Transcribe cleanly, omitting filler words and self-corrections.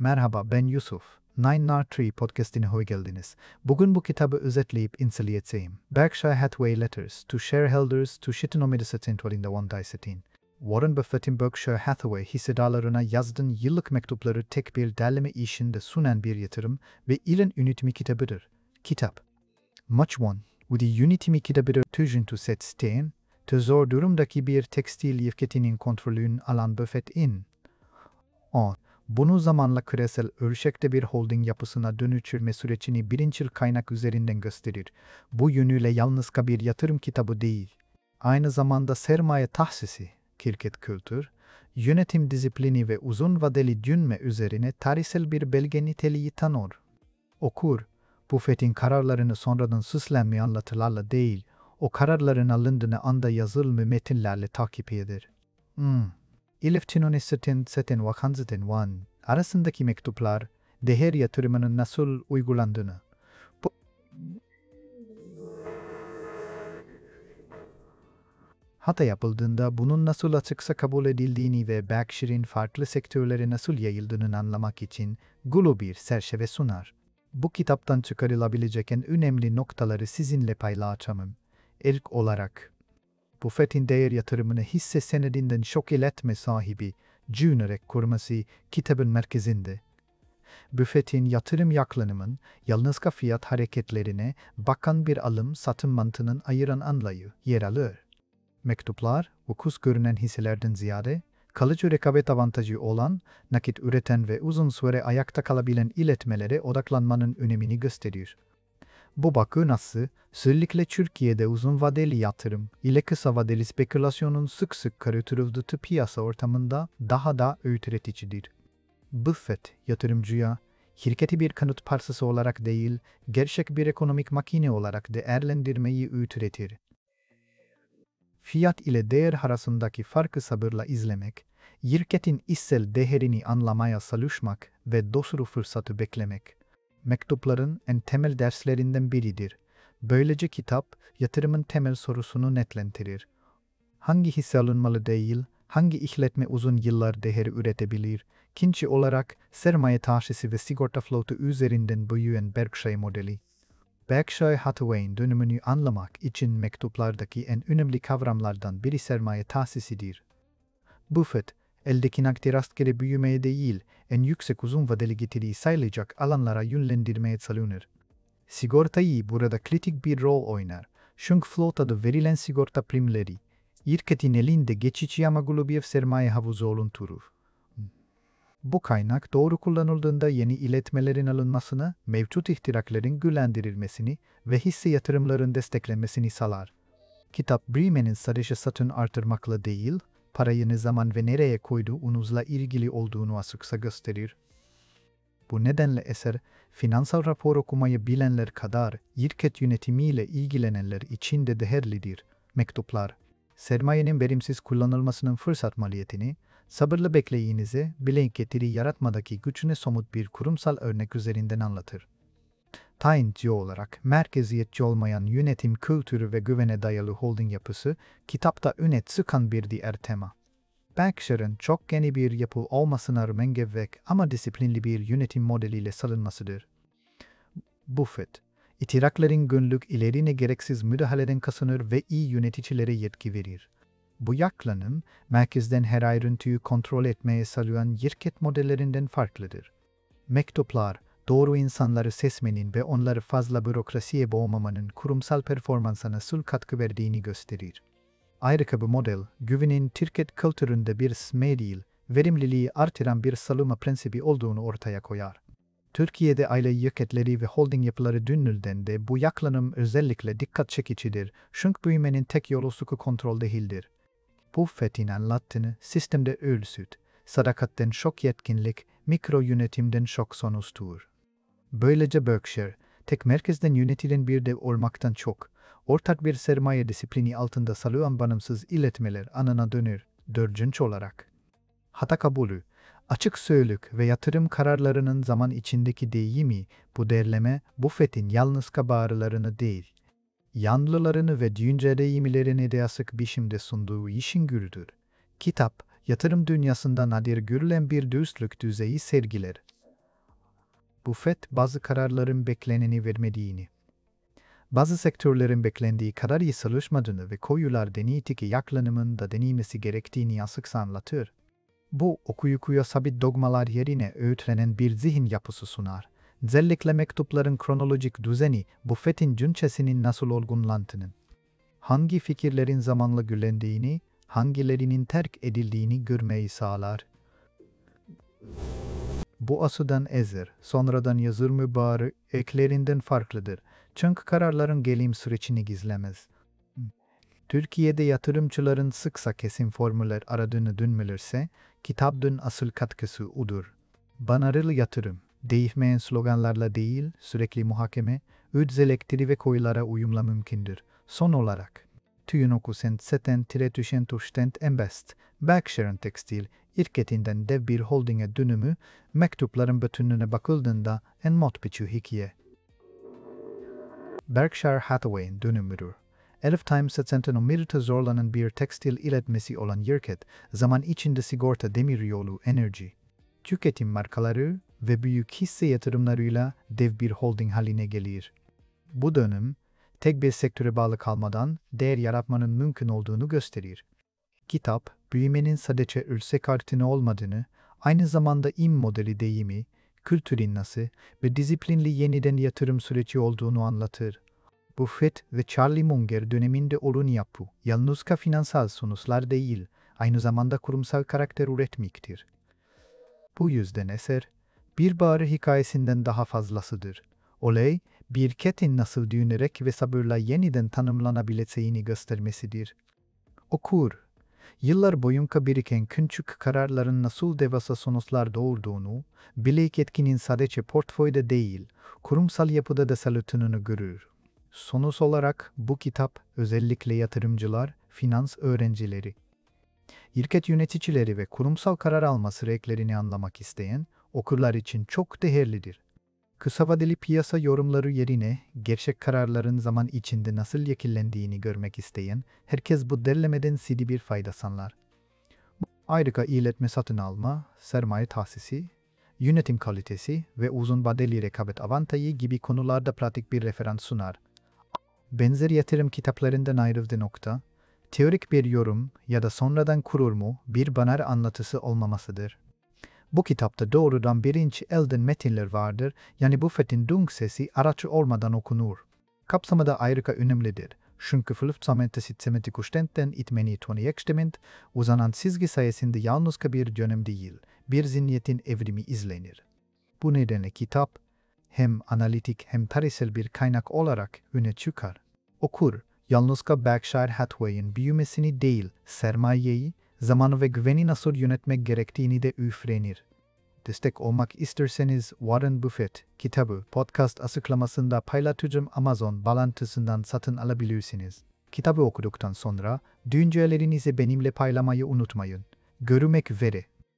Merhaba, ben Yusuf. Nine Tree podcastine hoş geldiniz. Bugün bu kitabı özetleyip inceleyeceğim. Berkshire Hathaway Letters to Shareholders to Şirket'in Warren Buffett'in Berkshire Hathaway hissedarlarına yazdığı yıllık mektupları tek bir derleme işinde sunan bir yatırım ve ilin yönetimi kitabıdır. Kitap. Much one, with the yönetimi kitabıdır tüzüntü setsteğin, zor durumdaki bir tekstil şirketinin kontrolünü alan Buffett'in. Bunu zamanla küresel ölçekte bir holding yapısına dönüştürme sürecini birincil kaynak üzerinden gösterir. Bu yönüyle yalnızca bir yatırım kitabı değil, aynı zamanda sermaye tahsisi, şirket kültür, yönetim disiplini ve uzun vadeli düşünme üzerine tarihsel bir belge niteliği tanır. Okur, Buffett'in kararlarını sonradan süslenmiş anlatılarla değil, o kararların alındığını anda yazılı metinlerle takip eder. İliftinonisetin vakanzetin arasındaki mektuplar, değer yatırımının nasıl uygulandığını, hata yapıldığında bunun nasıl açıkça kabul edildiğini ve Berkshire'in farklı sektörlere nasıl yayıldığını anlamak için gulu bir çerçeve sunar. Bu kitaptan çıkarılabilecek en önemli noktaları sizinle paylaşacağım. İlk olarak, Buffett'in değer yatırımını hisse senedinden şok iletme sahibi, Junior'ek kurması kitabın merkezinde. Buffett'in yatırım yaklaşımının yalnızca fiyat hareketlerine bakan bir alım-satım mantığının ayıran anlayı yer alır. Mektuplar, ucuz görünen hisselerden ziyade, kalıcı rekabet avantajı olan, nakit üreten ve uzun süre ayakta kalabilen iletmelere odaklanmanın önemini gösterir. Bu bakı nasıl, özellikle Türkiye'de uzun vadeli yatırım ile kısa vadeli spekülasyonun sık sık karıştırıldığı piyasa ortamında daha da öğreticidir. Buffett, yatırımcıya, şirketi bir kanıt parçası olarak değil, gerçek bir ekonomik makine olarak değerlendirmeyi öğretir. Fiyat ile değer arasındaki farkı sabırla izlemek, şirketin içsel değerini anlamaya çalışmak ve doğru fırsatı beklemek, mektupların en temel derslerinden biridir. Böylece kitap, yatırımın temel sorusunu netlendirir. Hangi hisse alınmalı değil, hangi işletme uzun yıllar değer üretebilir, ikinci olarak sermaye tahsisi ve sigorta flotu üzerinden büyüyen Berkshire modeli. Berkshire Hathaway'in dönümünü anlamak için mektuplardaki en önemli kavramlardan biri sermaye tahsisidir. Buffett, eldeki nakdi rastgele büyümeye değil, en yüksek uzun vadeli getiriyi sağlayacak alanlara yönlendirmeye çalışır. Sigortayı burada kritik bir rol oynar. Çünkü flotada verilen sigorta primleri, şirketin elinde geçici ama global sermaye havuzu oluşturur. Bu kaynak doğru kullanıldığında yeni iletmelerin alınmasını, mevcut ihtirakların güçlendirilmesini ve hisse yatırımların desteklenmesini sağlar. Kitap Bremen'in sadece satın artırmakla değil, parayı ne zaman ve nereye koyduğunuzla ilgili olduğunu açıkça gösterir. Bu nedenle eser, finansal rapor okumayı bilenler kadar şirket yönetimiyle ilgilenenler için de değerlidir. Mektuplar, sermayenin verimsiz kullanılmasının fırsat maliyetini, sabırlı bekleyinize bilen getiri yaratmadaki güçüne somut bir kurumsal örnek üzerinden anlatır. Tayinci olarak merkeziyetçi olmayan yönetim kültürü ve güvene dayalı holding yapısı kitapta öne çıkan bir diğer tema. Berkshire'ın çok yeni bir yapı olmasına rağmen gevşek ama disiplinli bir yönetim modeliyle salınmasıdır. Buffett, itirakların günlük ilerine gereksiz müdahaleden kaçınır ve iyi yöneticilere yetki verir. Bu yaklaşım, merkezden her ayrıntıyı kontrol etmeye sağlayan şirket modellerinden farklıdır. Mektuplar, doğru insanları seçmenin ve onları fazla bürokrasiye boğmamanın kurumsal performansa nasıl katkı verdiğini gösterir. Ayrıca bu model, güvenin şirket kültüründe bir sıkıntı değil, verimliliği artıran bir salınma prensibi olduğunu ortaya koyar. Türkiye'de aile şirketleri ve holding yapıları düşünüldüğünde bu yaklaşım özellikle dikkat çekicidir, çünkü büyümenin tek yolu sıkı kontrol değildir. Buffett'in anlattığını sistemde ölçüt, sadakatten çok yetkinlik, mikro yönetimden çok sonuçtur. Böylece Berkshire, tek merkezden yönetilen bir dev olmaktan çok, ortak bir sermaye disiplini altında salınan bağımsız iletmeler anına dönür, dördüncü olarak. Hata kabulü, açık söylük ve yatırım kararlarının zaman içindeki değimi, bu derleme Buffett'in yalnızca bağrılarını değil, yanlılarını ve düşünce deyimlerini de asık biçimde sunduğu işin gürdür. Kitap, yatırım dünyasında nadir görülen bir dürüstlük düzeyi sergiler. Buffett bazı kararların bekleneni vermediğini, bazı sektörlerin beklendiği kadar iyi çalışmadığını ve koyular deneytiki yaklanımın da denilmesi gerektiğini açıkça anlatır. Bu okuyukuya sabit dogmalar yerine öğütlenen bir zihin yapısı sunar. Özellikle mektupların kronolojik düzeni Buffett'in cünçesinin nasıl olgunlandığının, hangi fikirlerin zamanla gülendiğini, hangilerinin terk edildiğini görmeyi sağlar. Bu açıdan ezer, sonradan yazır mübarı eklerinden farklıdır. Çünkü kararların gelim sürecini gizlemez. Türkiye'de yatırımcıların sıkça kesin formüller aradığını düşünülürse, kitabın asıl katkısı odur. Banarlı yatırım, değişmeyen sloganlarla değil, sürekli muhakeme, ödz elektri ve koyulara uyumla mümkündür. Son olarak, Tüyünokusent seten tiretüşent uştent embest, Berkshire Tekstil, irketinden dev bir holdinge dönümü, mektupların bütünlüğüne bakıldığında en motbiçu hikaye. Berkshire Hathaway'in dönümüdür. Elif Times satın omirte zorlanan bir tekstil iletmesi olan şirket, zaman içinde sigorta demiryolu enerji, tüketim markaları ve büyük hisse yatırımlarıyla dev bir holding haline gelir. Bu dönüm, tek bir sektöre bağlı kalmadan değer yaratmanın mümkün olduğunu gösterir. Kitap, büyümenin sadece ülsek artını olmadığını, aynı zamanda im modeli deyimi, kültürün nasıl ve disiplinli yeniden yatırım süreci olduğunu anlatır. Buffett ve Charlie Munger döneminde olun yapı, yalnızca finansal sonuçlar değil, aynı zamanda kurumsal karakter üretmektir. Bu yüzden eser, bir bağrı hikayesinden daha fazlasıdır. Olay, bir ketin nasıl düğünerek ve sabırla yeniden tanımlanabileceğini göstermesidir. Okur, yıllar boyunca biriken küçük kararların nasıl devasa sonuçlar doğurduğunu, bilek etkinin sadece portföyde değil, kurumsal yapıda da salütününü görür. Sonuç olarak bu kitap özellikle yatırımcılar, finans öğrencileri, şirket yöneticileri ve kurumsal karar alma süreçlerini anlamak isteyen okurlar için çok değerlidir. Kısa vadeli piyasa yorumları yerine gerçek kararların zaman içinde nasıl şekillendiğini görmek isteyen herkes bu derlemeden bir fayda sağlar. Ayrıca iletme satın alma, sermaye tahsisi, yönetim kalitesi ve uzun vadeli rekabet avantajı gibi konularda pratik bir referans sunar. Benzer yatırım kitaplarından ayrıldığı nokta, teorik bir yorum ya da sonradan kurur mu bir banar anlatısı olmamasıdır. Bu kitapta doğrudan birinci elden metinler vardır, yani Buffett'in dunk sesi araç olmadan okunur. Kapsamı da ayrıca önemlidir. Çünkü fülüftsamende sistemeti kuştentten itmeni toniyekstiment, uzanan çizgi sayesinde yalnızca bir dönem değil, bir zihniyetin evrimi izlenir. Bu nedenle kitap, hem analitik hem tarihsel bir kaynak olarak öne çıkar. Okur, yalnızca Berkshire Hathaway'in büyümesini değil, sermayeyi, zamanı ve güveni nasıl yönetmek gerektiğini de öğrenir. Destek olmak isterseniz Warren Buffett kitabı podcast açıklamasında paylaşacağım Amazon bağlantısından satın alabilirsiniz. Kitabı okuduktan sonra düşüncelerinizi benimle paylaşmayı unutmayın. Görüşmek üzere.